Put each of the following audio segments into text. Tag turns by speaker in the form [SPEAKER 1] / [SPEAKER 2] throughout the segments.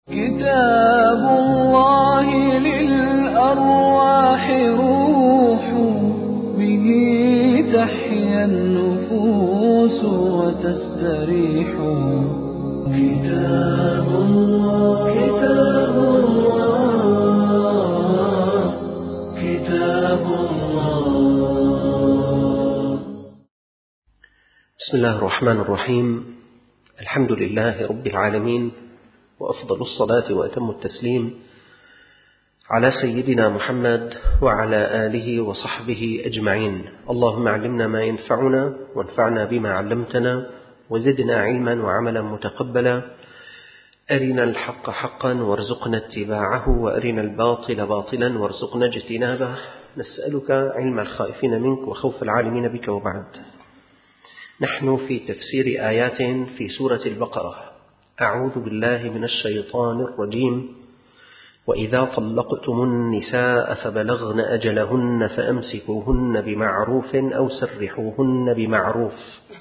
[SPEAKER 1] كتاب الله للأرواح روح، به تحيا النفوس وتستريح. كتاب الله كتاب الله كتاب الله.
[SPEAKER 2] بسم الله الرحمن الرحيم. الحمد لله رب العالمين، وأفضل الصلاة وأتم التسليم على سيدنا محمد وعلى آله وصحبه أجمعين. اللهم علمنا ما ينفعنا وانفعنا بما علمتنا وزدنا علما وعملا متقبلا. أرنا الحق حقا وارزقنا اتباعه، وأرنا الباطل باطلا وارزقنا اجتنابه. نسألك علم الخائفين منك وخوف العالمين بك. وبعد، نحن في تفسير آيات في سورة البقرة. أعوذ بالله من الشيطان الرجيم. وإذا طلقتم النساء فبلغن أجلهن فأمسكوهن بمعروف أو سرحوهن بمعروف،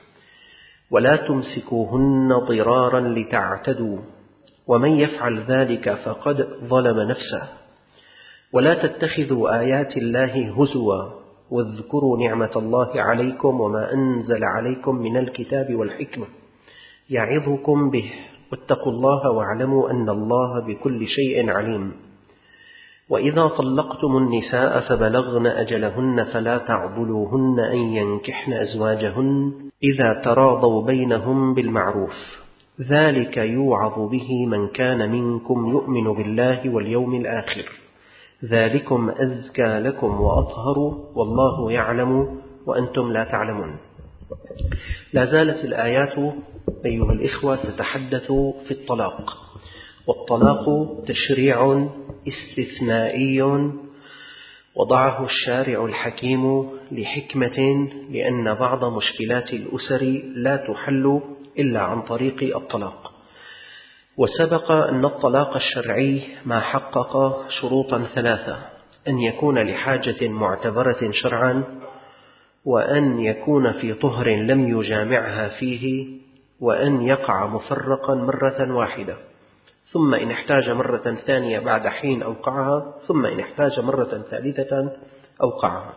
[SPEAKER 2] ولا تمسكوهن ضرارا لتعتدوا، ومن يفعل ذلك فقد ظلم نفسه. ولا تتخذوا آيات الله هزوا، واذكروا نعمة الله عليكم وما أنزل عليكم من الكتاب والحكمة يعظكم به، واتقوا الله واعلموا أن الله بكل شيء عليم. وإذا طلقتم النساء فبلغن أجلهن فلا تعضلوهن أن ينكحن أزواجهن إذا تراضوا بينهم بالمعروف، ذلك يوعظ به من كان منكم يؤمن بالله واليوم الآخر، ذلكم أزكى لكم وأطهر، والله يعلم وأنتم لا تعلمون. لا زالت الآيات أيها الإخوة تتحدث في الطلاق، والطلاق تشريع استثنائي وضعه الشارع الحكيم لحكمة، لأن بعض مشكلات الأسر لا تحل إلا عن طريق الطلاق. وسبق أن الطلاق الشرعي ما حقق شروطا ثلاثة: أن يكون لحاجة معتبرة شرعا، وأن يكون في طهر لم يجامعها فيه، وأن يقع مفرقا مرة واحدة، ثم إن احتاج مرة ثانية بعد حين أوقعها، ثم إن احتاج مرة ثالثة أوقعها.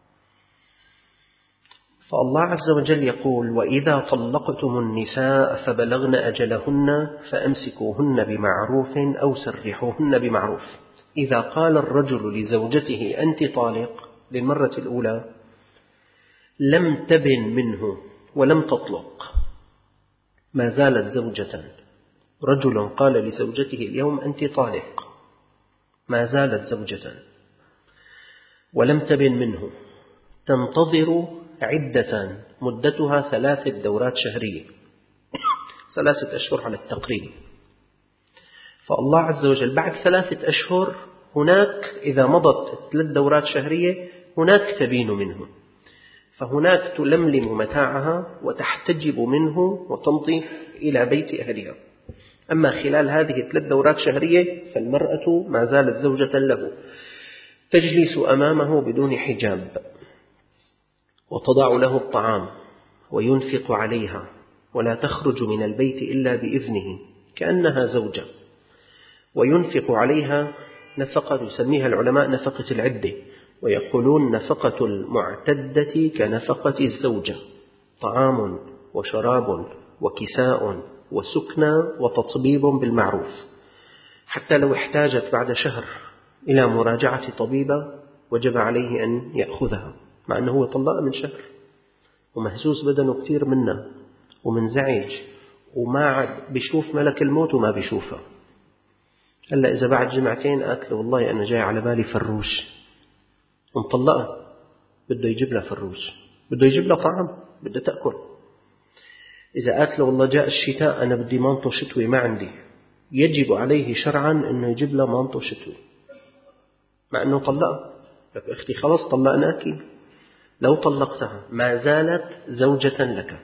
[SPEAKER 2] فالله عز وجل يقول: وإذا طلقتم النساء فبلغن أجلهن فأمسكوهن بمعروف أو سرحوهن بمعروف. إذا قال الرجل لزوجته أنت طالق للمرة الأولى، لم تبن منه ولم تطلق، ما زالت زوجة. رجل قال لزوجته اليوم أنت طالق، ما زالت زوجة ولم تبن منه، تنتظر عدة مدتها 3 دورات شهرية، 3 أشهر على التقريب. فالله عز وجل بعد 3 أشهر هناك، إذا مضت 3 دورات شهرية، هناك تبين منه، فهناك تلملم متاعها وتحتجب منه وتمضي إلى بيت أهلها. أما خلال هذه 3 دورات شهرية فالمرأة ما زالت زوجة له، تجلس أمامه بدون حجاب، وتضع له الطعام وينفق عليها، ولا تخرج من البيت إلا بإذنه كأنها زوجة، وينفق عليها نفقة يسميها العلماء نفقة العدة، ويقولون نفقة المعتدة كنفقة الزوجة: طعام وشراب وكساء وسكنى وتطبيب بالمعروف. حتى لو احتاجت بعد شهر إلى مراجعة طبيبة وجب عليه أن يأخذها، مع أنه هو طلق من شهر ومهزوز بدنه كتير منه ومنزعج وما عاد بيشوف ملك الموت وما بيشوفه. هلأ إذا بعد جمعتين قالت له والله أنا جاي على بالي فروش ومطلقة، بده يجيب لها فروش، بده يجيب لها طعام، بده تأكل. إذا قالت له والله جاء الشتاء أنا بدي مانطو شتوي ما عندي، يجب عليه شرعا أنه يجيب لها مانطو شتوي، مع أنه طلقها. لك أختي خلاص طلقناك، لو طلقتها ما زالت زوجة لك،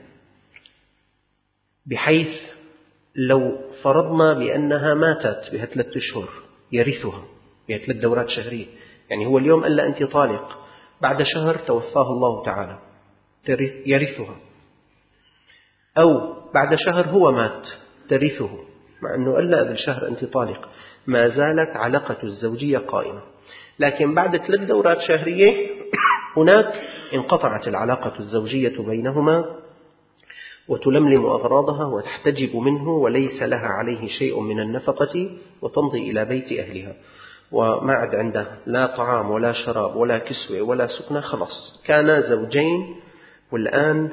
[SPEAKER 2] بحيث لو فرضنا بأنها ماتت بها 3 أشهر يرثها بها 3 دورات شهرية. يعني هو اليوم قال أنت طالق، بعد شهر توفاه الله تعالى يرثها، أو بعد شهر هو مات ترثه، مع أنه قال لها قبل شهر أنت طالق، ما زالت علاقة الزوجية قائمة. لكن بعد 3 دورات شهرية هناك انقطعت العلاقة الزوجية بينهما، وتلملم أغراضها وتحتجب منه وليس لها عليه شيء من النفقة، وتمضي إلى بيت أهلها، وما عاد عنده لا طعام ولا شراب ولا كسوة ولا سكنة. خلاص كانا زوجين والآن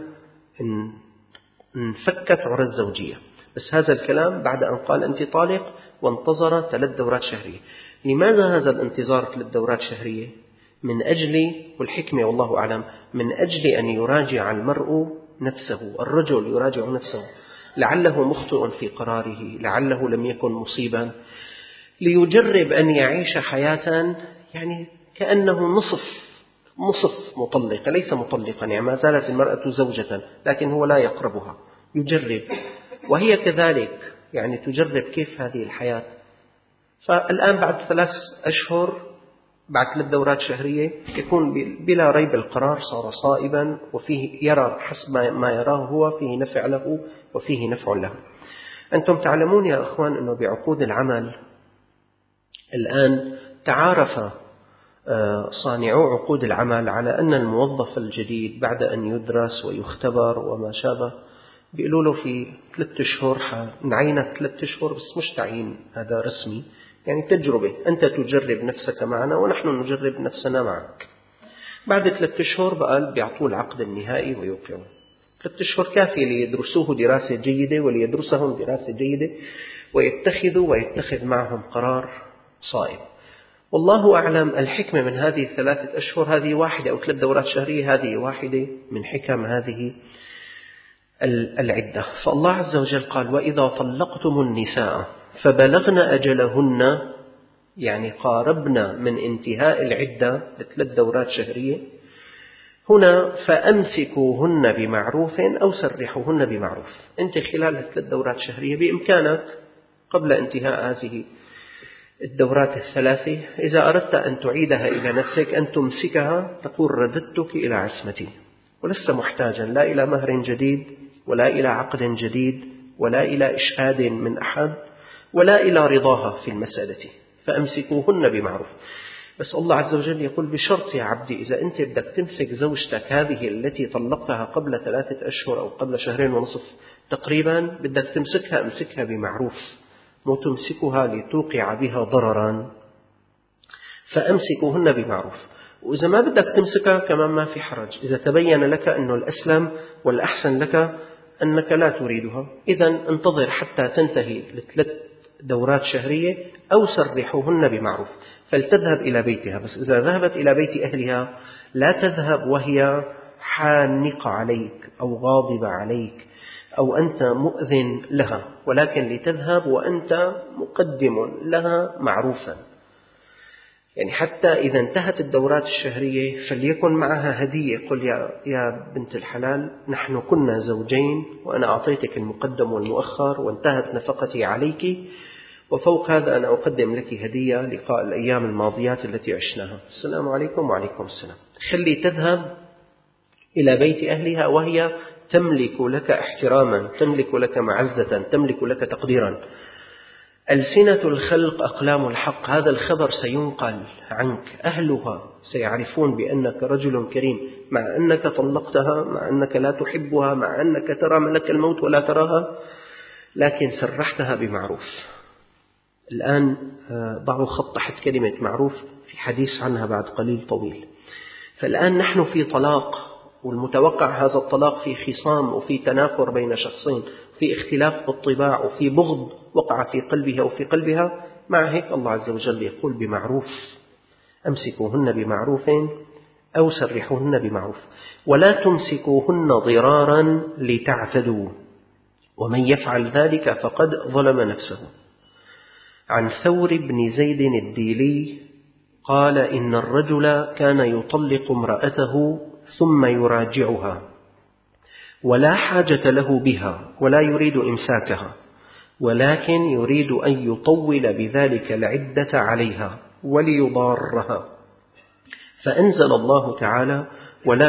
[SPEAKER 2] انفكت عرى الزوجية. بس هذا الكلام بعد أن قال أنت طالق وانتظر 3 دورات شهرية. لماذا هذا الانتظار 3 دورات شهرية؟ من أجل، والحكمة والله أعلم، من أجل أن يراجع المرء نفسه، الرجل يراجع نفسه، لعله مخطئ في قراره، لعله لم يكن مصيبا، ليجرب أن يعيش حياة يعني كأنه نصف مطلق، ليس مطلقا، يعني ما زالت المرأة زوجة لكن هو لا يقربها، يجرب، وهي كذلك يعني تجرب كيف هذه الحياة. فالآن بعد 3 أشهر، بعد 3 دورات شهرية، يكون بلا ريب القرار صار صائبا، وفيه يرى حسب ما يراه هو فيه نفع له وفيه نفع له. أنتم تعلمون يا أخوان أنه بعقود العمل الآن تعارف صانعو عقود العمل على أن الموظف الجديد بعد أن يدرس ويختبر وما شابه بيقولوا له في 3 أشهر نعينك 3 أشهر، بس مش تعيين هذا رسمي، يعني تجربة، أنت تجرب نفسك معنا ونحن نجرب نفسنا معك. بعد 3 أشهر بقى بيعطوه العقد النهائي ويوقعوا. 3 أشهر كافية ليدرسوه دراسة جيدة وليدرسهم دراسة جيدة ويتخذ معهم قرار صائب. والله أعلم الحكمة من هذه 3 أشهر، هذه واحدة أو 3 دورات شهرية، هذه واحدة من حكم هذه العدة. فالله عز وجل قال: وإذا طلقتم النساء فبلغن أجلهن، يعني قاربنا من انتهاء العدة ل3 دورات شهرية. هنا فأمسكوهن بمعروف أو سرحوهن بمعروف. أنت خلال 3 دورات شهرية بإمكانك قبل انتهاء هذه الدورات ال3 إذا أردت أن تعيدها إلى نفسك أن تمسكها، تقول: رددتك إلى عصمتي، ولست محتاجا لا إلى مهر جديد ولا إلى عقد جديد ولا إلى إشهاد من أحد ولا إلى رضاها في المسألة، فأمسكوهن بمعروف. بس الله عز وجل يقول: بشرط يا عبدي، إذا أنت بدك تمسك زوجتك هذه التي طلقتها قبل 3 أشهر أو قبل 2.5 شهر تقريبا، بدك تمسكها امسكها بمعروف، مو تمسكها لتوقع بها ضررا. فأمسكوهن بمعروف. وإذا ما بدك تمسكها كمان ما في حرج، إذا تبين لك أنه الأسلم والأحسن لك أنك لا تريدها، إذن انتظر حتى تنتهي ل3 دورات شهرية أو سرحوهن بمعروف، فلتذهب إلى بيتها. بس إذا ذهبت إلى بيت أهلها لا تذهب وهي حانقة عليك أو غاضبة عليك أو أنت مؤذن لها، ولكن لتذهب وأنت مقدم لها معروفا. يعني حتى إذا انتهت الدورات الشهرية فليكن معها هدية، قل: يا بنت الحلال، نحن كنا زوجين وأنا أعطيتك المقدم والمؤخر وانتهت نفقتي عليك، وفوق هذا أنا أقدم لك هدية لقاء الأيام الماضيات التي عشناها. السلام عليكم. وعليكم السلام. خلي تذهب إلى بيت أهلها وهي تملك لك احتراما، تملك لك معزة، تملك لك تقديرا. ألسنة الخلق أقلام الحق، هذا الخبر سينقل عنك، أهلها سيعرفون بأنك رجل كريم، مع أنك طلقتها، مع أنك لا تحبها، مع أنك ترى ملك الموت ولا تراها، لكن سرحتها بمعروف. الآن ضعوا خط تحت كلمة معروف، في حديث عنها بعد قليل طويل. فالآن نحن في طلاق، والمتوقع هذا الطلاق في خصام وفي تنافر بين شخصين، في اختلاف بالطباع وفي بغض وقع في قلبه أو في قلبها. مع هيك الله عز وجل يقول: بمعروف، أمسكوهن بمعروف أو سرحوهن بمعروف، ولا تمسكوهن ضرارا لتعتدوا، ومن يفعل ذلك فقد ظلم نفسه. عن ثور بن زيد الديلي قال: إن الرجل كان يطلق امرأته ثم يراجعها ولا حاجة له بها ولا يريد إمساكها، ولكن يريد أن يطول بذلك العدة عليها وليضارها، فأنزل الله تعالى: ولا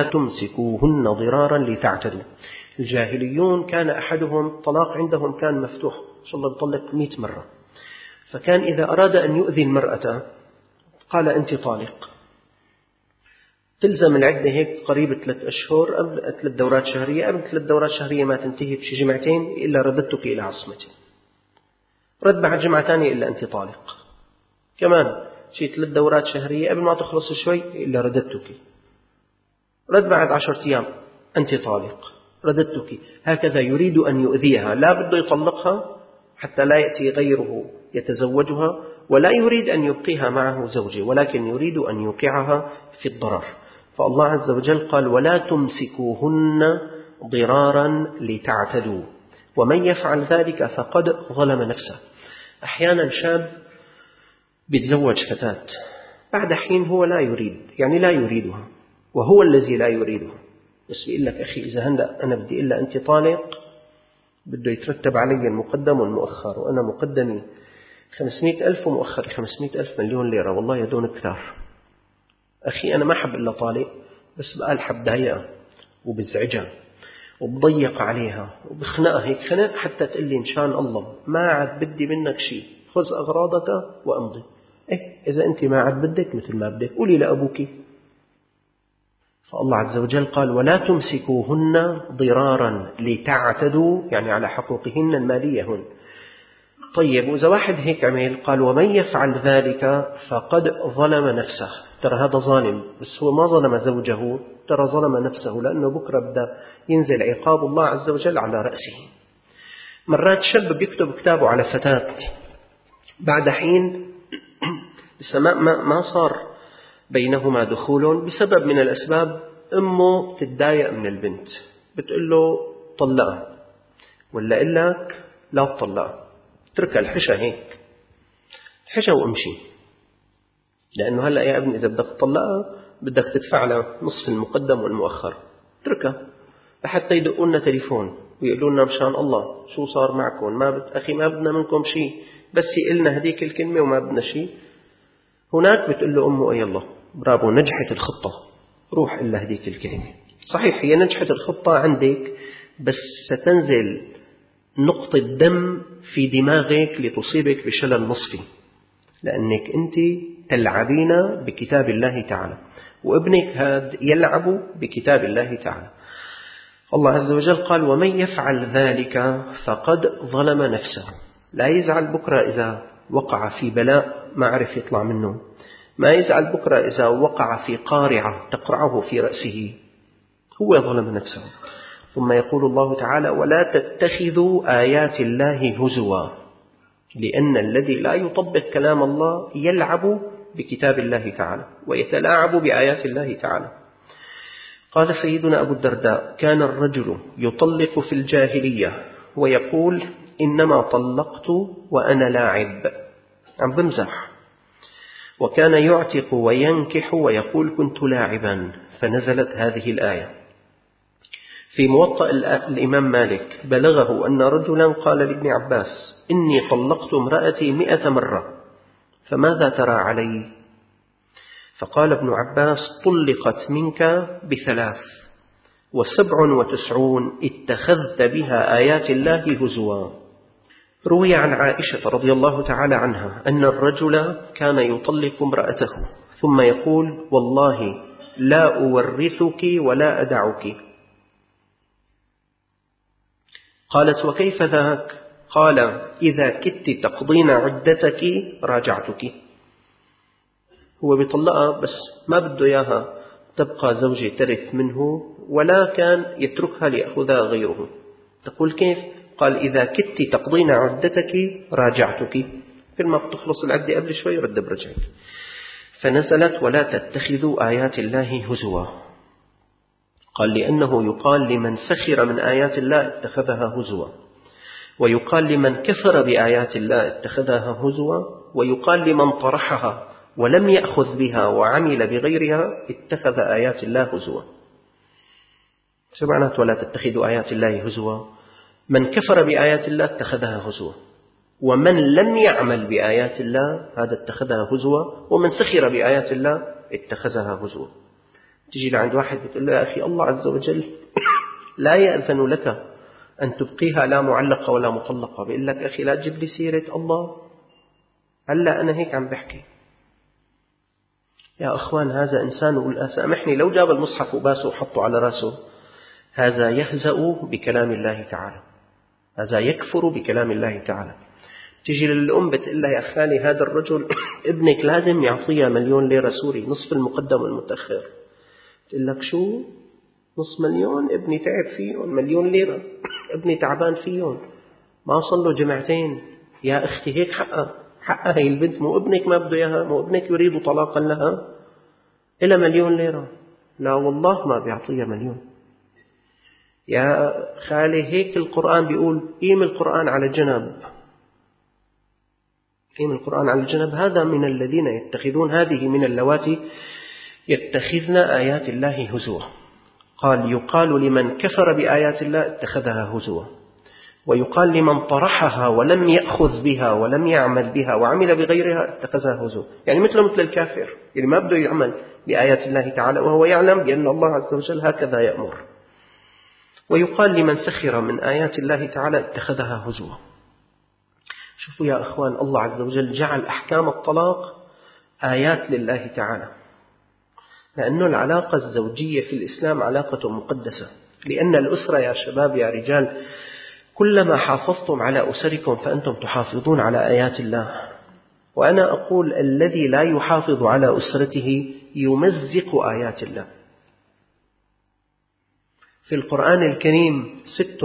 [SPEAKER 2] تمسكوهن ضرارا لتعتدوا. الجاهليون كان أحدهم طلاق عندهم كان مفتوح، شاء الله بيطلق 100 مرة. فكان إذا أراد أن يؤذي المرأة قال أنت طالق. تلزم العدة هيك قريب 3 أشهر، قبل 3 دورات شهرية، قبل 3 دورات شهرية ما تنتهي بشي جمعتين إلا رددتك إلى عصمتي، رد بعد جمعة ثانية إلا أنت طالق، كمان شي 3 دورات شهرية قبل ما تخلص شوي إلا رددتك، رد بعد 10 أيام أنت طالق، رددتك. هكذا يريد أن يؤذيها، لا بده يطلقها حتى لا يأتي غيره يتزوجها، ولا يريد أن يبقيها معه زوجه، ولكن يريد أن يوقعها في الضرر. فالله عز وجل قال ولا تمسكوهن ضرارا لتعتدوا ومن يفعل ذلك فقد ظلم نفسه. أحيانا شاب بيتزوج فتاة، بعد حين هو لا يريد، يعني لا يريدها، وهو الذي لا يريدها، بس بيقول لك أخي إذا هندأ أنا بدي إلا أنت طالق، بده يترتب علي المقدم والمؤخر، وأنا مقدمي 500,000 ومؤخري 500,000 مليون ليرة، والله يدون كثار. أخي أنا ما حب إلا طالق، بس بقال حب ضايقها وبزعجها وبضيق عليها وبخنقها هيك خنق حتى تقول لي إن شاء الله ما عاد بدي منك شيء، خذ أغراضك وأمضي. إذا أنت ما عاد بدك مثل ما بدك قولي لأبوك. فالله عز وجل قال ولا تمسكوهن ضرارا لتعتدوا، يعني على حقوقهن المالية هن. طيب وإذا واحد هيك عمل قال ومن يفعل ذلك فقد ظلم نفسه، ترى هذا ظالم، بس هو ما ظلم زوجه، ترى ظلم نفسه، لأنه بكرة بدأ ينزل عقاب الله عز وجل على رأسه. مرات شاب بيكتب كتابه على فتاة، بعد حين لسه ما صار بينهما دخول بسبب من الأسباب، أمه تتضايق من البنت بتقول له طلقها، ولا إلاك لا تطلقها، اتركها الحشا هيك الحشا وامشي، لأنه هلأ يا ابني إذا بدك تطلقها بدك تدفع لها نصف المقدم والمؤخر، اتركها لحتى يدقوا لنا تليفون ويقولوا لنا مشان الله شو صار معكم، أخي ما بدنا منكم شيء، بس يقلنا هديك الكلمة وما بدنا شيء. هناك بتقول له أمه أي الله برافو نجحت الخطة، روح إلا هديك الكلمة. صحيح هي نجحت الخطة عندك، بس ستنزل نقطة دم في دماغك لتصيبك بشلل نصفي، لأنك أنت تلعبين بكتاب الله تعالى، وابنك هذا يلعب بكتاب الله تعالى. الله عز وجل قال ومن يفعل ذلك فقد ظلم نفسه. لا يزعل بكرة إذا وقع في بلاء ما عرف يطلع منه، ما يزعل بكرة إذا وقع في قارعة تقرعه في رأسه، هو ظلم نفسه. ثم يقول الله تعالى ولا تتخذوا آيات الله هزوا، لأن الذي لا يطبق كلام الله يلعب بكتاب الله تعالى ويتلاعب بآيات الله تعالى. قال سيدنا أبو الدرداء كان الرجل يطلق في الجاهلية ويقول إنما طلقت وأنا لاعب، عم بمزح، وكان يعتق وينكح ويقول كنت لاعبا، فنزلت هذه الآية. في موطأ الإمام مالك بلغه أن رجلا قال لابن عباس إني طلقت امرأتي 100 مرة فماذا ترى علي؟ فقال ابن عباس طلقت منك ب3 و97 اتخذت بها آيات الله هزوا. روي عن عائشة رضي الله تعالى عنها أن الرجل كان يطلق امرأته ثم يقول والله لا أورثك ولا أدعك. قالت وكيف ذاك؟ قال إذا كدت تقضين عدتك راجعتك. هو بيطلقها بس ما بده إياها تبقى زوجة ترث منه، ولا كان يتركها ليأخذها غيره. تقول كيف؟ قال إذا كدت تقضين عدتك راجعتك، كل ما بتخلص العدة قبل شوي رد برجعك. فنزلت ولا تتخذوا آيات الله هزوا. قال لأنه يقال لمن سخر من آيات الله اتخذها هزوا، ويقال لمن كفر بآيات الله اتخذها هزوا، ويقال لمن طرحها ولم يأخذ بها وعمل بغيرها اتخذ آيات الله هزوا. شو معنات ولا تتخذوا آيات الله هزوا؟ من كفر بآيات الله اتخذها هزوا، ومن لم يعمل بآيات الله هذا اتخذها هزوا، ومن سخر بآيات الله اتخذها هزوا. تجي لعند واحد بتقول له يا أخي الله عز وجل لا يأذن لك أن تبقيها لا معلقة ولا مطلقة. بيقول لك أخي لا تجيب لي سيرة الله، هلأ أنا هيك عم بحكي. يا أخوان هذا إنسان، سامحني لو جاب المصحف وباسه وحطه على رأسه، هذا يهزأ بكلام الله تعالى، هذا يكفر بكلام الله تعالى. تجي للأم بتقول لها يا خالي هذا الرجل ابنك لازم يعطيه 1,000,000 ليرة سوري، نصف المقدم والمتأخر. تقول لك شو 500,000؟ ابني تعب فيهم 1,000,000 ليرة، ابني تعبان فيهم، ما صلوا جمعتين. يا أختي هيك حقها هي البنت، مو ابنك ما بده إياها، مو ابنك يريد طلاقا لها، إلى 1,000,000 ليرة. لا والله ما بيعطيها 1,000,000. يا خالي هيك القرآن بيقول قيم القرآن على جنب، قيم القرآن على جنب. هذا من الذين يتخذون، هذه من اللواتي يتخذن آيات الله هزوا. قال يقال لمن كفر بآيات الله اتخذها هزوا، ويقال لمن طرحها ولم يأخذ بها ولم يعمل بها وعمل بغيرها اتخذها هزوا. يعني مثل الكافر اللي ما بده يعمل بآيات الله تعالى وهو يعلم بأن الله عز وجل هكذا يأمر. ويقال لمن سخر من آيات الله تعالى اتخذها هزوا. شوفوا يا أخوان، الله عز وجل جعل أحكام الطلاق آيات لله تعالى، لأن العلاقة الزوجية في الإسلام علاقة مقدسة. لأن الأسرة يا شباب يا رجال، كلما حافظتم على أسركم فأنتم تحافظون على آيات الله. وأنا أقول الذي لا يحافظ على أسرته يمزق آيات الله. في القرآن الكريم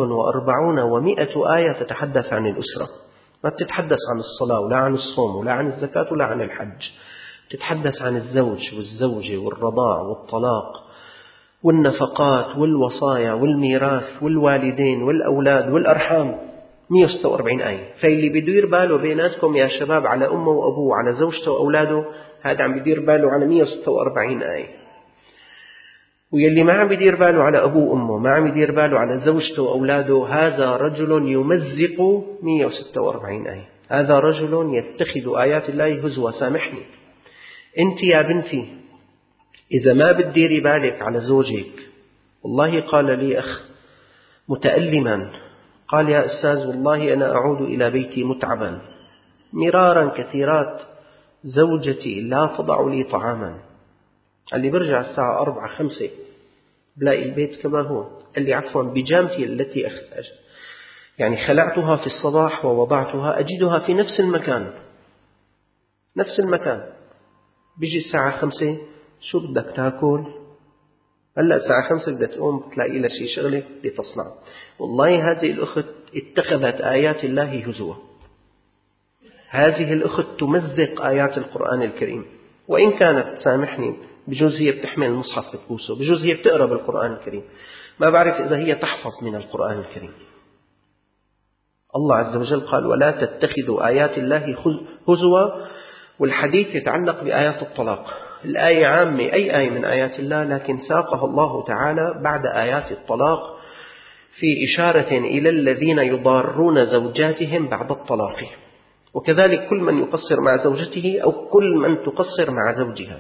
[SPEAKER 2] 46 آية تتحدث عن الأسرة، ما بتتحدث عن الصلاة ولا عن الصوم ولا عن الزكاة ولا عن الحج، تتحدث عن الزوج والزوجة والرضاع والطلاق والنفقات والوصايا والميراث والوالدين والأولاد والأرحام. 146 آية. فاللي بيدير باله بيناتكم يا شباب على أمه وأبوه، على زوجته وأولاده، هذا عم بيدير باله على 146 آية. واللي ما عم بيدير باله على أبوه وأمه، ما عم يدير باله على زوجته وأولاده، هذا رجل يمزق 146 آية. هذا رجل يتخذ آيات الله هزوا. سامحني أنت يا بنتي، إذا ما بتديري بالك على زوجك، والله قال لي أخ متألما، قال يا أستاذ والله أنا أعود إلى بيتي متعبا مرارا كثيرات، زوجتي لا تضع لي طعاما. اللي برجع الساعة 4-5 بلاقي البيت كما هو. اللي عفوا بيجامتي التي يعني خلعتها في الصباح ووضعتها أجدها في نفس المكان، نفس المكان. بيجي الساعة 5 شو بدك تاكل؟ هلأ الساعة 5 بدك تقوم تلاقي لها شيء شغلة لتصنع. والله هذه الأخت اتخذت آيات الله هزوا. هذه الأخت تمزق آيات القرآن الكريم. وإن كانت سامحني بجوز هي بتحمل المصحف بتبوسه، بجوز هي بتقرأ بالقرآن الكريم، ما بعرف إذا هي تحفظ من القرآن الكريم. الله عز وجل قال ولا تتخذوا آيات الله هزوا. والحديث يتعلق بآيات الطلاق. الآية عامة، أي آية من آيات الله، لكن ساقها الله تعالى بعد آيات الطلاق في إشارة إلى الذين يضارون زوجاتهم بعد الطلاق، وكذلك كل من يقصر مع زوجته أو كل من تقصر مع زوجها.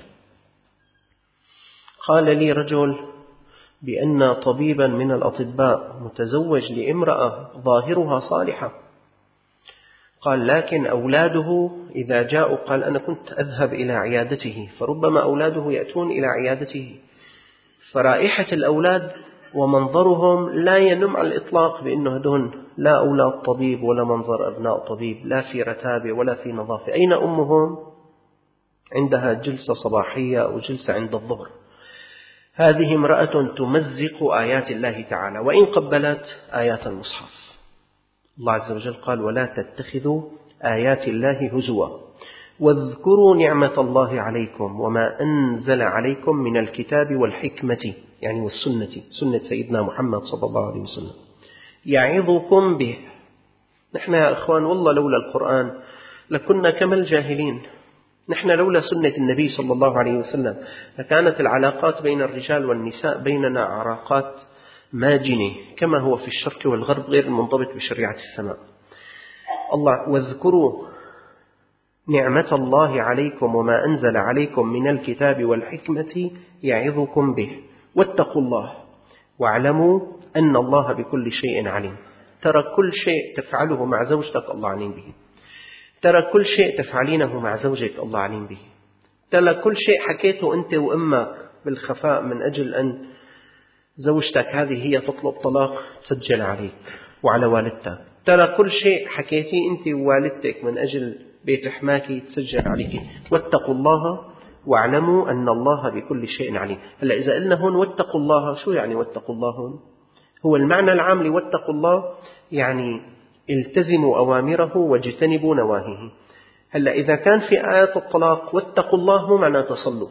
[SPEAKER 2] قال لي رجل بأن طبيبا من الأطباء متزوج لامرأة ظاهرها صالحة، قال لكن أولاده إذا جاءوا، قال أنا كنت أذهب إلى عيادته، فربما أولاده يأتون إلى عيادته، فرائحة الأولاد ومنظرهم لا ينم على الإطلاق بأنه هدون لا أولاد طبيب ولا منظر أبناء طبيب، لا في رتابة ولا في نظافة. أين أمهم؟ عندها جلسة صباحية أو جلسة عند الظهر. هذه امرأة تمزق آيات الله تعالى وإن قبلت آيات المصحف. الله عز وجل قال ولا تتخذوا آيات الله هزوا واذكروا نعمة الله عليكم وما أنزل عليكم من الكتاب والحكمة، يعني والسنة، سنة سيدنا محمد صلى الله عليه وسلم، يعظكم به. نحن يا أخوان والله لولا القرآن لكنا كما الجاهلين. نحن لولا سنة النبي صلى الله عليه وسلم لكانت العلاقات بين الرجال والنساء بيننا علاقات ماجنة كما هو في الشرق والغرب، غير المنضبط بشريعة السماء. الله واذكروا نعمة الله عليكم وما أنزل عليكم من الكتاب والحكمة يعظكم به واتقوا الله واعلموا أن الله بكل شيء عليم. ترى كل شيء تفعله مع زوجتك الله عليم به، ترى كل شيء تفعلينه مع زوجك الله عليم به، ترى كل شيء حكيته أنت وأمك بالخفاء من أجل أن زوجتك هذه هي تطلب طلاق تسجل عليك وعلى والدتك، ترى كل شيء حكيتي أنت ووالدتك من أجل بيت حماكي تسجل عليك. واتقوا الله واعلموا أن الله بكل شيء عليم. هلا إذا قلنا هون واتقوا الله، شو يعني واتقوا الله هون؟ هو المعنى العام لواتقوا الله يعني التزموا أوامره واجتنبوا نواهيه. هلا إذا كان في آيات الطلاق واتقوا الله مو معناه تصلوا،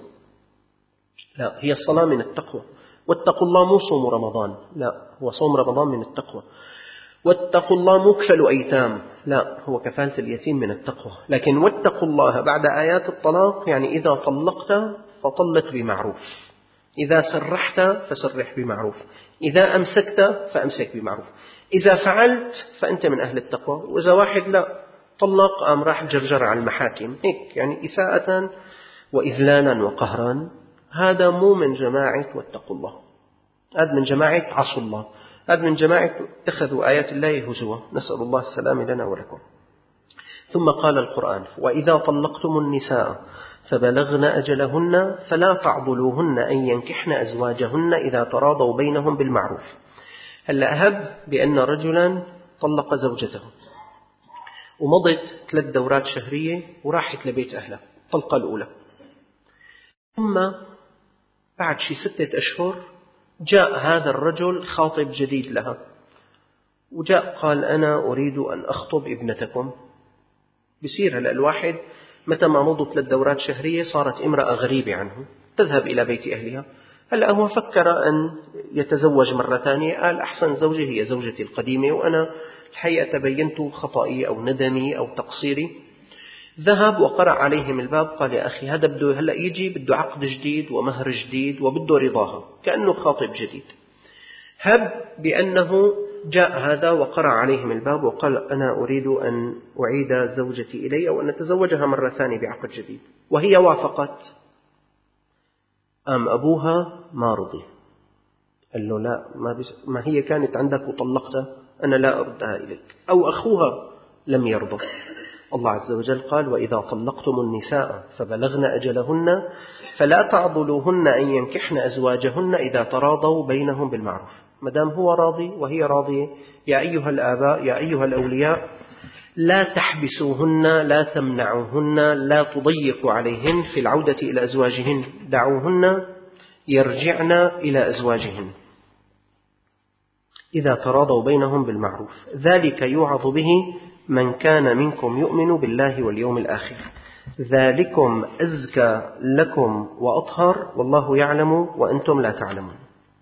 [SPEAKER 2] لا، هي الصلاة من التقوى. واتقوا الله مو صوم رمضان، لا، هو صوم رمضان من التقوى. واتقوا الله مو كفلوا أيتام، لا، هو كفالة اليتيم من التقوى. لكن واتقوا الله بعد آيات الطلاق يعني إذا طلقت فطلق بمعروف، إذا سرحت فسرح بمعروف، إذا أمسكت فأمسك بمعروف، إذا فعلت فأنت من أهل التقوى. وإذا واحد لا طلق قام راح جرجر على المحاكم هيك يعني إساءة وإذلالا وقهرا، هذا مو من جماعة واتقوا الله، هذا من جماعة عصوا الله، هذا من جماعة اتخذوا آيات الله هزوا. نسأل الله السلام لنا ولكم. ثم قال القرآن: وإذا طلقتم النساء فبلغن أجلهن فلا تعضلوهن أن ينكحن أزواجهن إذا تراضوا بينهم بالمعروف. هلا هب بأن رجلا طلق زوجته ومضت 3 دورات شهرية وراحت لبيت أهلها الطلقة الأولى، ثم بعد شي 6 أشهر جاء هذا الرجل خاطب جديد لها، وجاء قال: أنا أريد أن أخطب ابنتكم. بصير هلأ الواحد متى ما مضوا 3 دورات شهرية صارت امرأة غريبة عنه تذهب إلى بيت أهلها. هلأ هو فكر أن يتزوج مرة ثانية، قال: أحسن زوجة هي زوجتي القديمة، وأنا الحقيقة تبينت خطئي أو ندمي أو تقصيري. ذهب وقرأ عليهم الباب، قال: يا أخي هذا بده هلأ يجي بده عقد جديد ومهر جديد وبده رضاها، كأنه خاطب جديد. هب بأنه جاء هذا وقرأ عليهم الباب وقال: أنا أريد أن أعيد زوجتي إلي أو أن أتزوجها مرة ثانية بعقد جديد، وهي وافقت. قام أبوها ما رضي، قال له: لا، ما هي كانت عندك وطلقتها، أنا لا أردها إليك. أو أخوها لم يرضى. الله عز وجل قال: وإذا طلقتم النساء فبلغن أجلهن فلا تعضلوهن أن ينكحن أزواجهن إذا تراضوا بينهم بالمعروف. مدام هو راضي وهي راضية، يا أيها الآباء يا أيها الأولياء لا تحبسوهن، لا تمنعوهن، لا تضيقوا عليهن في العودة إلى أزواجهن، دعوهن يرجعن إلى أزواجهن إذا تراضوا بينهم بالمعروف، ذلك يوعظ به من كان منكم يؤمن بالله واليوم الآخر، ذلكم أزكى لكم وأطهر والله يعلم وأنتم لا تعلمون.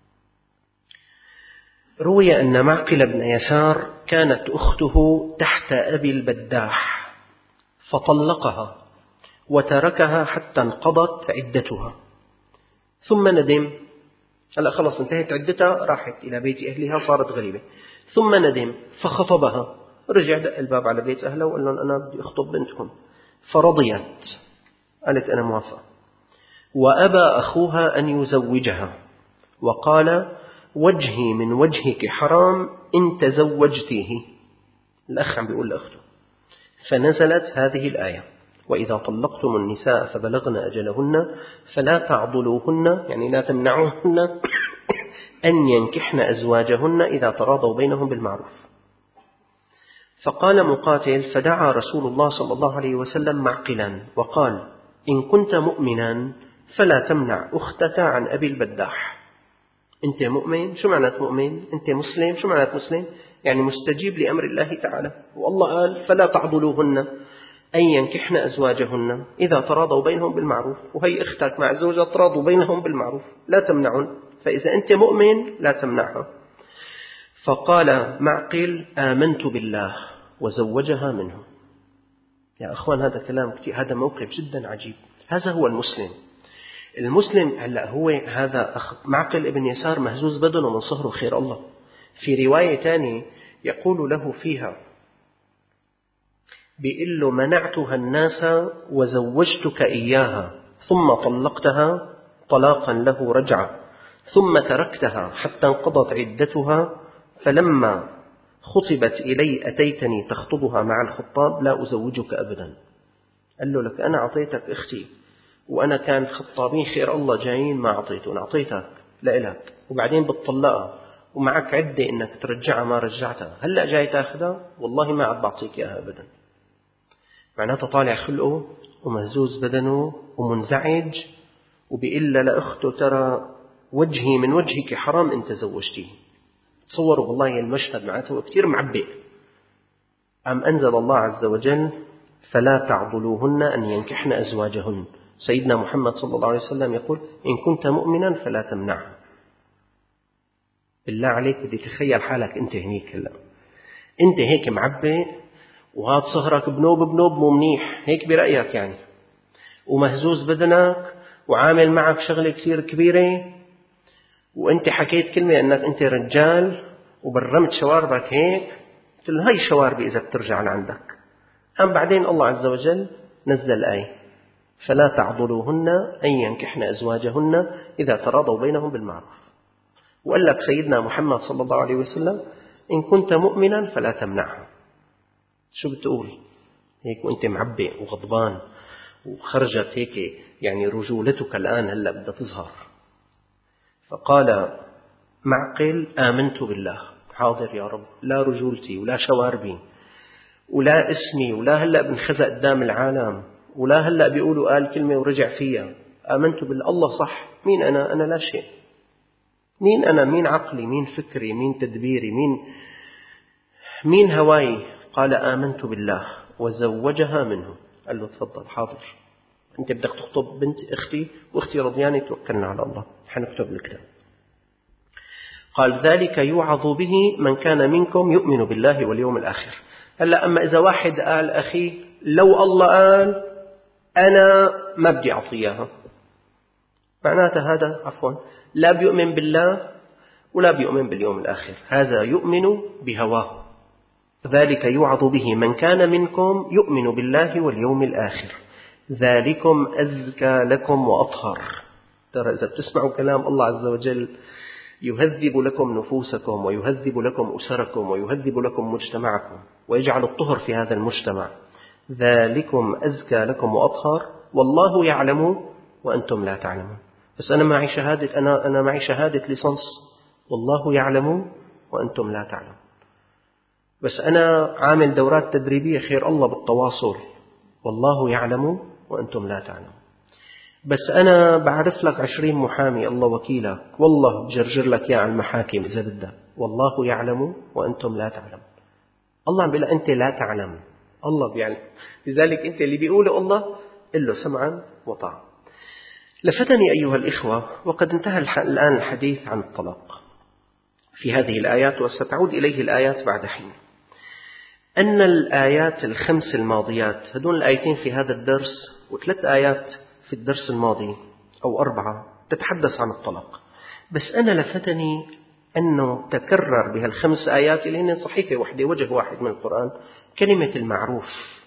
[SPEAKER 2] روي أن معقل بن يسار كانت أخته تحت أبي البداح فطلقها وتركها حتى انقضت عدتها، ثم ندم. هلا خلص انتهت عدتها، راحت إلى بيت أهلها، صارت غريبة. ثم ندم فخطبها، رجع دق الباب على بيت أهله وقال لهم: أنا بدي أخطب بنتكم. فرضيت، قالت: أنا موافقة. وأبى أخوها أن يزوجها وقال: وجهي من وجهك حرام إن تزوجتيه. الأخ عم بيقول لأخته. فنزلت هذه الآية: وإذا طلقتم النساء فبلغن أجلهن فلا تعضلوهن، يعني لا تمنعوهن أن ينكحن أزواجهن إذا تراضوا بينهم بالمعروف. فقال مقاتل: فدعا رسول الله صلى الله عليه وسلم معقلا وقال: إن كنت مؤمنا فلا تمنع أختك عن أبي البداح. أنت مؤمن، شو معنى مؤمن؟ أنت مسلم، شو معنى مسلم؟ يعني مستجيب لأمر الله تعالى. والله قال: فلا تعضلوهن أن ينكحن أزواجهن إذا تراضوا بينهم بالمعروف، وهي أختك مع زوجها تراضوا بينهم بالمعروف، لا تمنعون. فإذا أنت مؤمن لا تمنعها. فقال معقل: آمنت بالله، وزوجها منه. يا أخوان هذا كلام كتير، هذا موقف جدا عجيب. هذا هو المسلم. المسلم هلأ هو هذا معقل ابن يسار مهزوز بدنه من صهره خير الله. في رواية ثانية يقول له فيها، بيقول له: منعتها الناس وزوجتك إياها ثم طلقتها طلاقا له رجعة، ثم تركتها حتى انقضت عدتها، فلما خطبت إلي أتيتني تخطبها مع الخطاب لا أزوجك أبدا. قال له لك أنا أعطيتك أختي وأنا كان خطابين خير الله جايين ما أعطيته، أنا أعطيتك لإلك وبعدين بتطلقها ومعك عدة إنك ترجعها ما رجعتها، هلأ جاي تأخذها والله ما عاد بعطيك إياها أبدا. معناته طالع خلقه ومهزوز بدنه ومنزعج وبيقول لأخته ترى وجهي من وجهك حرام إن تزوجتيه. تصوروا والله المشهد معناته كثير معبئ. أم أنزل الله عز وجل فلا تعضلوهن أن ينكحن أزواجهن. سيدنا محمد صلى الله عليه وسلم يقول إن كنت مؤمنا فلا تمنعها. بالله عليك بدي تخيل حالك أنت هنيك هلا، أنت هيك معبئ وهذا صهرك بنوب مو منيح هيك برأيك يعني، ومهزوز بدنك وعامل معك شغلة كثير كبيرة، وأنت حكيت كلمة أنك أنت رجال وبرمت شواربك هيك، قلت له هاي شواربي إذا بترجع لعندك. أم بعدين الله عز وجل نزل آية فلا تعضلوهن أن ينكحن أزواجهن إذا تراضوا بينهم بالمعروف. وقال لك سيدنا محمد صلى الله عليه وسلم إن كنت مؤمنا فلا تمنعها. شو بتقول هيك وأنت معبئ وغضبان وخرجت هيك يعني رجولتك الآن هلأ بدها تظهر. فقال معقل آمنت بالله. حاضر يا رب، لا رجولتي ولا شواربي ولا اسمي ولا هلأ بنخزق قدام العالم ولا هلأ بيقولوا قال كلمة ورجع فيها. آمنت بالله. الله صح. مين أنا؟ أنا لا شيء. مين أنا؟ مين عقلي؟ مين فكري؟ مين تدبيري؟ مين هواي؟ قال آمنت بالله وزوجها منه. قال له تفضل حاضر، أنت بدك تخطب بنت أختي وأختي رضيانة توكلنا على الله حنكتب الكتاب. قال ذلك يوعظ به من كان منكم يؤمن بالله واليوم الآخر. هلا أما إذا واحد قال أخي لو الله قال أنا ما بدي أعطيها، معناته هذا عفوا لا بيؤمن بالله ولا بيؤمن باليوم الآخر، هذا يؤمن بهواه. ذلك يوعظ به من كان منكم يؤمن بالله واليوم الآخر ذلكم أزكى لكم وأطهر. ترى إذا بتسمعوا كلام الله عز وجل يهذب لكم نفوسكم ويهذب لكم أسركم ويهذب لكم مجتمعكم ويجعل الطهر في هذا المجتمع. ذلكم أزكى لكم وأطهر والله يعلم وأنتم لا تعلمون. بس أنا معي شهادة، أنا معي شهادة ليسانس والله يعلم وأنتم لا تعلمون. بس أنا عامل دورات تدريبية خير الله بالتواصل والله يعلم وأنتم لا تعلمون. بس أنا بعرف لك 20 محامي الله وكيلك والله بجرجر لك يا على المحاكم إذا بدك والله يعلم وأنتم لا تعلمون. الله عم بيقول أنت لا تعلم، الله بيعلم. لذلك أنت اللي بيقوله الله قل له سمعا وطاعة. لفتني أيها الإخوة وقد انتهى الآن الحديث عن الطلاق في هذه الآيات وستعود إليه الآيات بعد حين، أن الآيات الخمس الماضيات هدول الآيتين في هذا الدرس وثلاث آيات في الدرس الماضي أو 4 تتحدث عن الطلاق. بس أنا لفتني أنه تكرر بها الخمس آيات اللي هن صحيفة واحدة وجه واحد من القرآن كلمة المعروف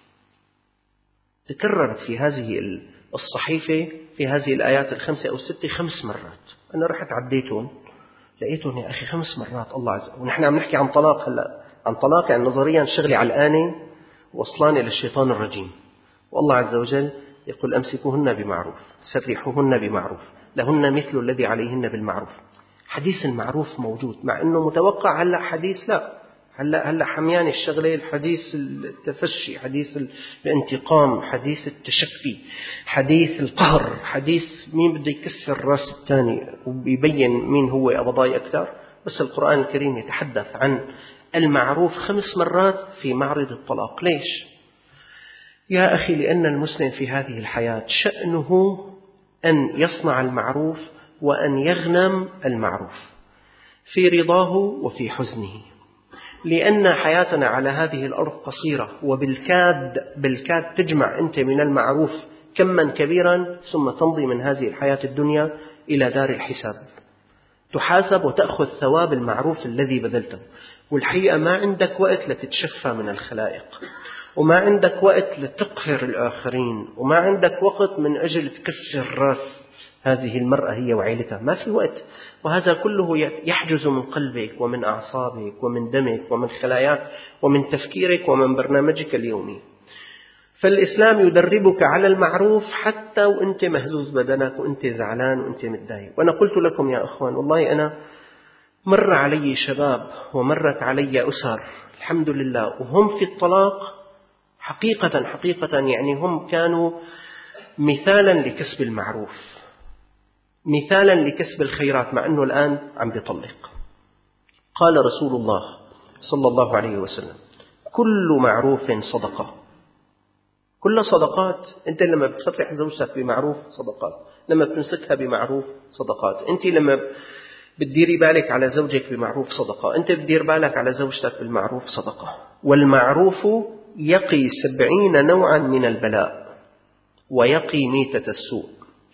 [SPEAKER 2] تكررت في هذه الصحيفة في هذه الآيات الخمسة أو 6 5 مرات. أنا رحت عديتهم لقيتهم يا أخي 5 مرات الله عز وجل. ونحن عم نحكي عن طلاق هلأ، عن طلاق يعني نظريا شغلي علقانة وصلاني للشيطان الرجيم. والله عز وجل يقول أمسكوهن بمعروف سرحوهن بمعروف لهن مثل الذي عليهن بالمعروف. حديث المعروف موجود مع أنه متوقع هلأ حديث لا هلأ حميان الشغلة، الحديث التفشي، حديث الانتقام، حديث التشفي، حديث القهر، حديث مين بده يكسر راس الثاني ويبين مين هو أبضاي أكثر. بس القرآن الكريم يتحدث عن المعروف 5 مرات في معرض الطلاق. ليش؟ يا أخي لأن المسلم في هذه الحياة شأنه أن يصنع المعروف وأن يغنم المعروف في رضاه وفي حزنه، لأن حياتنا على هذه الأرض قصيرة وبالكاد تجمع أنت من المعروف كما كبيرا ثم تمضي من هذه الحياة الدنيا إلى دار الحساب تحاسب وتأخذ ثواب المعروف الذي بذلته. والحقيقة ما عندك وقت لتتشفى من الخلائق، وما عندك وقت لتقهر الآخرين، وما عندك وقت من أجل تكسر راس هذه المرأة هي وعيلتها، ما في وقت. وهذا كله يحجز من قلبك ومن أعصابك ومن دمك ومن خلاياك ومن تفكيرك ومن برنامجك اليومي. فالإسلام يدربك على المعروف حتى وأنت مهزوز بدنك وأنت زعلان وأنت متضايق. وأنا قلت لكم يا أخوان، والله أنا مر علي شباب ومرت علي أسر الحمد لله وهم في الطلاق حقيقة يعني هم كانوا مثالا لكسب المعروف، مثالا لكسب الخيرات، مع أنه الآن عم بيطلق. قال رسول الله صلى الله عليه وسلم: كل معروف صدقة. كل صدقات. أنت لما بتصفح زوجتك بمعروف صدقات، لما بتمسكها بمعروف صدقات، أنت لما بتديري بالك على زوجك بمعروف صدقة، أنت بتدير بالك على زوجتك بالمعروف صدقة. والمعروف يقي 70 نوعا من البلاء ويقي ميتة السوء،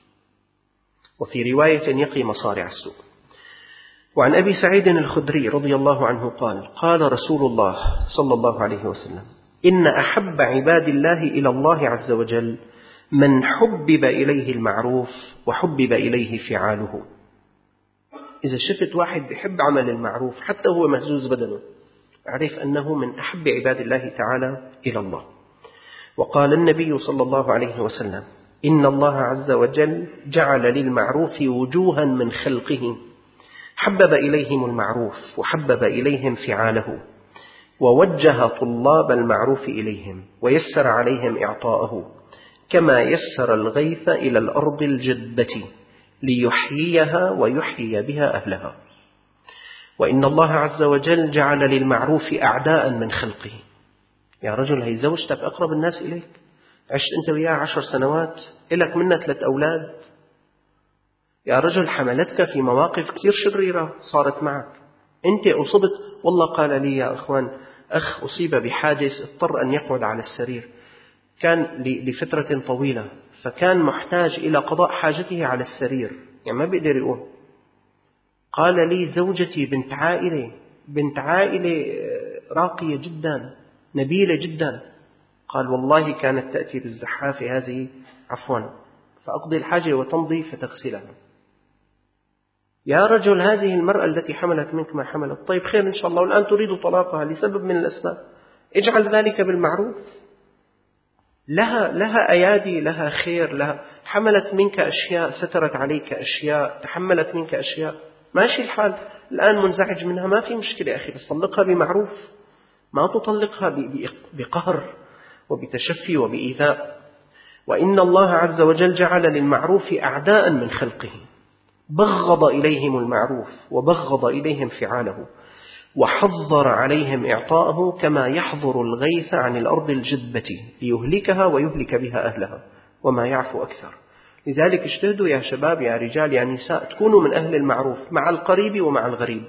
[SPEAKER 2] وفي رواية يقي مصارع السوء. وعن أبي سعيد الخدري رضي الله عنه قال: قال رسول الله صلى الله عليه وسلم: إن أحب عباد الله إلى الله عز وجل من حبب إليه المعروف وحبب إليه فعاله. إذا شفت واحد بيحب عمل المعروف حتى هو مهزوز بدنه، أعرف أنه من أحب عباد الله تعالى إلى الله. وقال النبي صلى الله عليه وسلم: إن الله عز وجل جعل للمعروف وجوها من خلقه، حبب إليهم المعروف وحبب إليهم فعاله، ووجه طلاب المعروف إليهم ويسر عليهم إعطاءه، كما يسر الغيث إلى الأرض الجدبة ليحييها ويحيي بها أهلها. وإن الله عز وجل جعل للمعروف أعداء من خلقه. يا رجل، هي زوجتك أقرب الناس إليك، عشت أنت وياها 10 سنوات، إلك منها 3 أولاد. يا رجل، حملتك في مواقف كثير شريرة صارت معك، أنت أصبت. والله قال لي يا أخوان أخ أصيب بحادث اضطر أن يقعد على السرير، كان لفترة طويلة، فكان محتاج إلى قضاء حاجته على السرير، يعني ما بيقدر يقوم. قال لي: زوجتي بنت عائلة راقية جدا نبيلة جدا. قال: والله كانت تأتي بالزحافة هذه فأقضي الحاجة وتمضي فتغسلها. يا رجل، هذه المرأة التي حملت منك ما حملت، طيب خير إن شاء الله، والآن تريد طلاقها لسبب من الأسباب، اجعل ذلك بالمعروف. لها أيادي، لها خير، لها حملت منك أشياء، سترت عليك أشياء، تحملت منك أشياء، ماشي الحال. الآن منزعج منها، ما في مشكلة أخي، بس طلقها بمعروف، ما تطلقها بقهر وبتشفي وبإيذاء. وإن الله عز وجل جعل للمعروف أعداء من خلقه، بغض إليهم المعروف وبغض إليهم فعاله، وحظر عليهم إعطاءه كما يحظر الغيث عن الأرض الجدبة ليهلكها ويهلك بها أهلها وما يعفو أكثر. لذلك اجتهدوا يا شباب يا رجال يا نساء، تكونوا من أهل المعروف مع القريب ومع الغريب.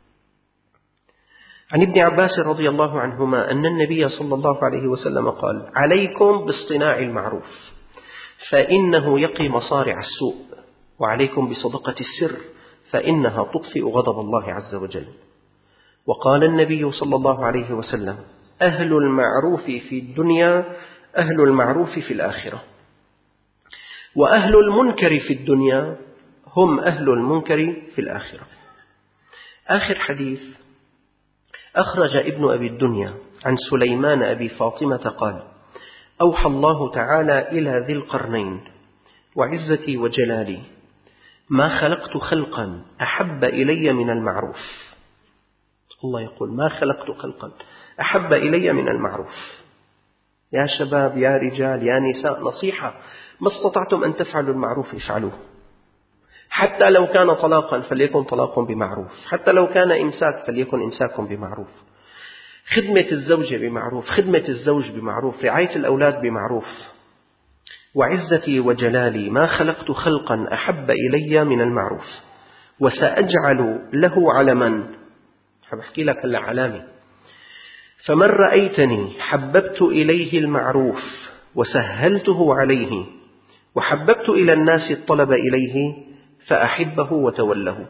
[SPEAKER 2] عن ابن عباس رضي الله عنهما أن النبي صلى الله عليه وسلم قال: عليكم باصطناع المعروف فإنه يقي مصارع السوء، وعليكم بصدقة السر فإنها تطفئ غضب الله عز وجل. وقال النبي صلى الله عليه وسلم: أهل المعروف في الدنيا أهل المعروف في الآخرة، وأهل المنكر في الدنيا هم أهل المنكر في الآخرة. آخر حديث أخرج ابن أبي الدنيا عن سليمان أبي فاطمة قال: أوحى الله تعالى إلى ذي القرنين: وعزتي وجلالي ما خلقت خلقا أحب إلي من المعروف. الله يقول: ما خلقت خلقا أحب إلي من المعروف. يا شباب يا رجال يا نساء، نصيحة: ما استطعتم أن تفعلوا المعروف افعلوه، حتى لو كان طلاقا فليكن طلاق بمعروف، حتى لو كان إمساك فليكن إمساك بمعروف، خدمة الزوجة بمعروف، خدمة الزوج بمعروف، رعاية الأولاد بمعروف. وعزتي وجلالي ما خلقت خلقا أحب إلي من المعروف، وسأجعل له علما. أحكي لك هلا علامي: فمن رأيتني حببت إليه المعروف وسهلته عليه، وحببت إلى الناس الطلب إليه فأحبه وتوله،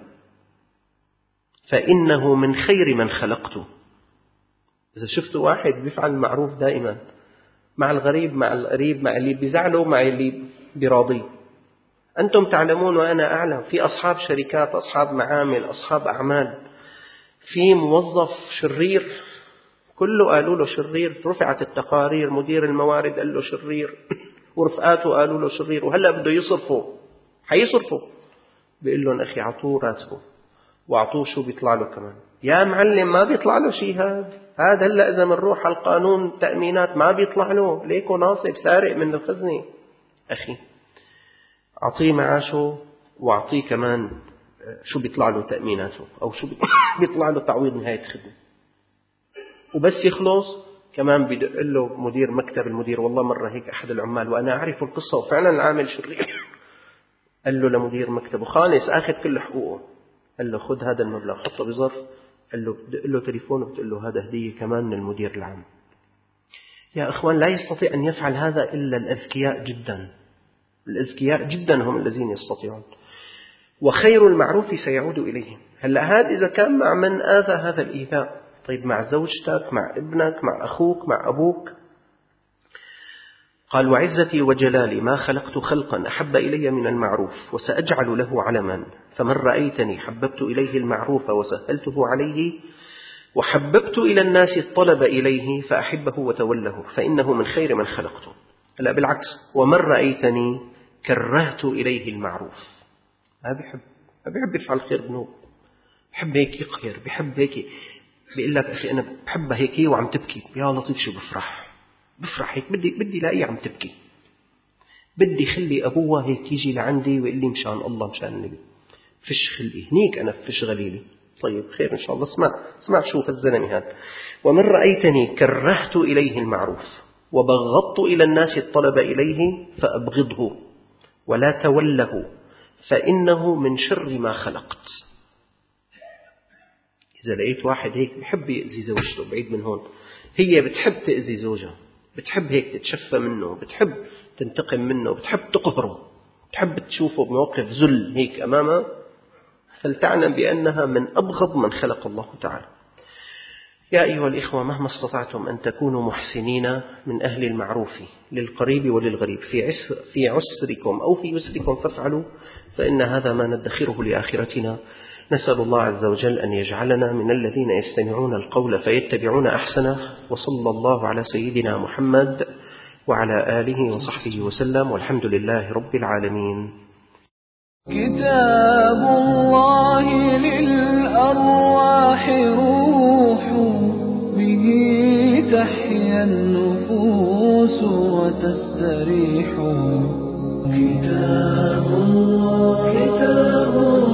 [SPEAKER 2] فإنه من خير من خلقته. إذا شفت واحد بيفعل المعروف دائما مع الغريب مع القريب، مع اللي بيزعله مع اللي بيراضيه، أنتم تعلمون وأنا أعلم، في أصحاب شركات، أصحاب معامل، أصحاب أعمال، في موظف شرير كله قالوا له شرير، رفعت التقارير، مدير الموارد قال له شرير، ورفقاته قالوا له شرير، وهلأ بده يصرفوا، حيصرفوا، بيقول لهم أخي عطوه راتبه، وعطوه شو بيطلع له كمان. يا معلم ما بيطلع له شيء، هذا هلأ إذا منروح على القانون تأمينات ما بيطلع له، ليكو ناصب سارق من الخزنة. أخي أعطيه معاشه، وأعطيه كمان شو بيطلع له تأميناته، أو شو بيطلع له تعويض نهاية خدمة. وبس يخلص كمان بيدق له مدير مكتب المدير، والله مرة هيك أحد العمال وأنا أعرف القصة وفعلا العامل شرير، قال له لمدير مكتبه خالص أخذ كل حقوقه، قال له خذ هذا المبلغ حطه بظرف، قال له بدق له تليفونه بتقول له هذا هدية كمان من المدير العام. يا إخوان لا يستطيع أن يفعل هذا إلا الأذكياء جدا، الأذكياء جدا هم الذين يستطيعون. وخير المعروف سيعود إليه. هلأ هذا إذا كان مع من آذى هذا الإيذاء، طيب مع زوجتك، مع ابنك، مع أخوك، مع أبوك. قال وعزتي وجلالي ما خلقت خلقا أحب إلي من المعروف وسأجعل له علما، فمن رأيتني حببت إليه المعروف وسهلته عليه، وحببت إلى الناس الطلب إليه فأحبه وتوله، فإنه من خير من خلقته. لا بالعكس، ومن رأيتني كرهت إليه المعروف. ما بيحب يفعل خير بنوب، بيحب هيك يقهر، بيحب هيك بيقول لك أخي أنا بحبها هيك وعم تبكي، يا لطيف شو بفرح هيك، بدي لاقيه عم تبكي، بدي خلي أبوها هيك يجي لعندي ويقول لي مشان الله مشان النبي، فش خلي هنيك أنا فش غليلي. طيب خير إن شاء الله، اسمع شو الزلمة هذا. ومن رأيتني كرهت إليه المعروف وبغضت إلى الناس الطلب إليه فأبغضه ولا توله، فإنه من شر ما خلقت. إذا لقيت واحد هيك بحب يأذي زوجته، بعيد من هون، هي بتحب تأذي زوجها، بتحب هيك تتشفى منه، بتحب تنتقم منه، بتحب تقهره، بتحب تشوفه بموقف ذل هيك أمامها، فلتعلم بأنها من أبغض من خلق الله تعالى. يا أيها الإخوة مهما استطعتم أن تكونوا محسنين من أهل المعروف للقريب وللغريب، في عسركم أو في يسركم فافعلوا، فإن هذا ما ندخره لآخرتنا. نسأل الله عز وجل أن يجعلنا من الذين يستمعون القول فيتبعون أحسنه، وصلى الله على سيدنا محمد وعلى آله وصحبه وسلم، والحمد لله رب العالمين.
[SPEAKER 1] كتاب الله للأرواح روح، به تحيا النفوس وتستريح. كتاب الله